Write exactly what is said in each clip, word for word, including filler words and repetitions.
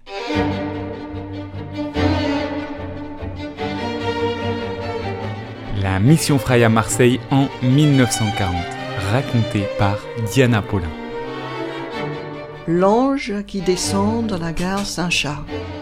La mission Fraya Marseille en mille neuf cent quarante, racontée par Diana Paulin. L'ange qui descend de la gare Saint-Charles.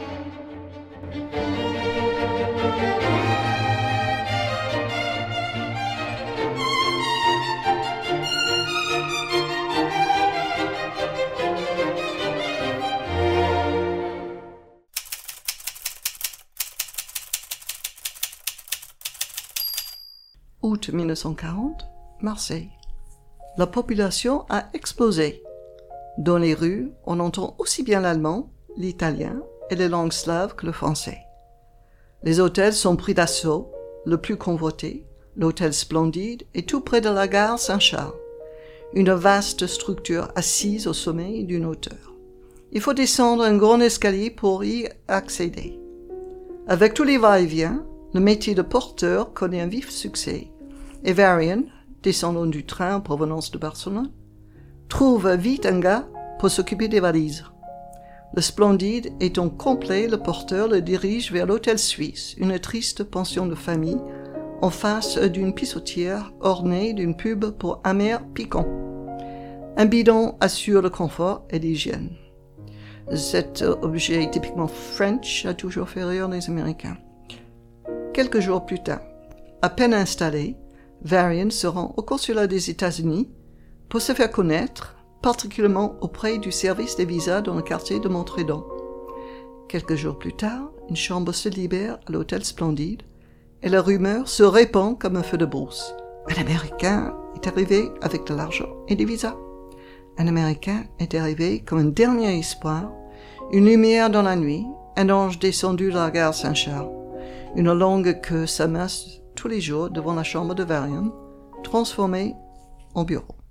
Août mille neuf cent quarante, Marseille. La population a explosé. Dans les rues, on entend aussi bien l'allemand, l'italien et les langues slaves que le français. Les hôtels sont pris d'assaut, le plus convoité, l'hôtel Splendide, est tout près de la gare Saint-Charles, une vaste structure assise au sommet d'une hauteur. Il faut descendre un grand escalier pour y accéder. Avec tous les va-et-vient, le métier de porteur connaît un vif succès, et Varian, descendant du train en provenance de Barcelone, trouve vite un gars pour s'occuper des valises. Le Splendide étant complet, le porteur le dirige vers l'hôtel Suisse, une triste pension de famille, en face d'une pissotière ornée d'une pub pour Amer piquant. Un bidon assure le confort et l'hygiène. Cet objet typiquement French a toujours fait rire les Américains. Quelques jours plus tard, à peine installé, Varian se rend au consulat des États-Unis pour se faire connaître, particulièrement auprès du service des visas dans le quartier de Montredon. Quelques jours plus tard, une chambre se libère à l'hôtel Splendide et la rumeur se répand comme un feu de brousse. Un Américain est arrivé avec de l'argent et des visas. Un Américain est arrivé comme un dernier espoir, une lumière dans la nuit, un ange descendu de la gare Saint-Charles, une longue queue s'amasse tous les jours devant la chambre de Varian, transformée en bureau.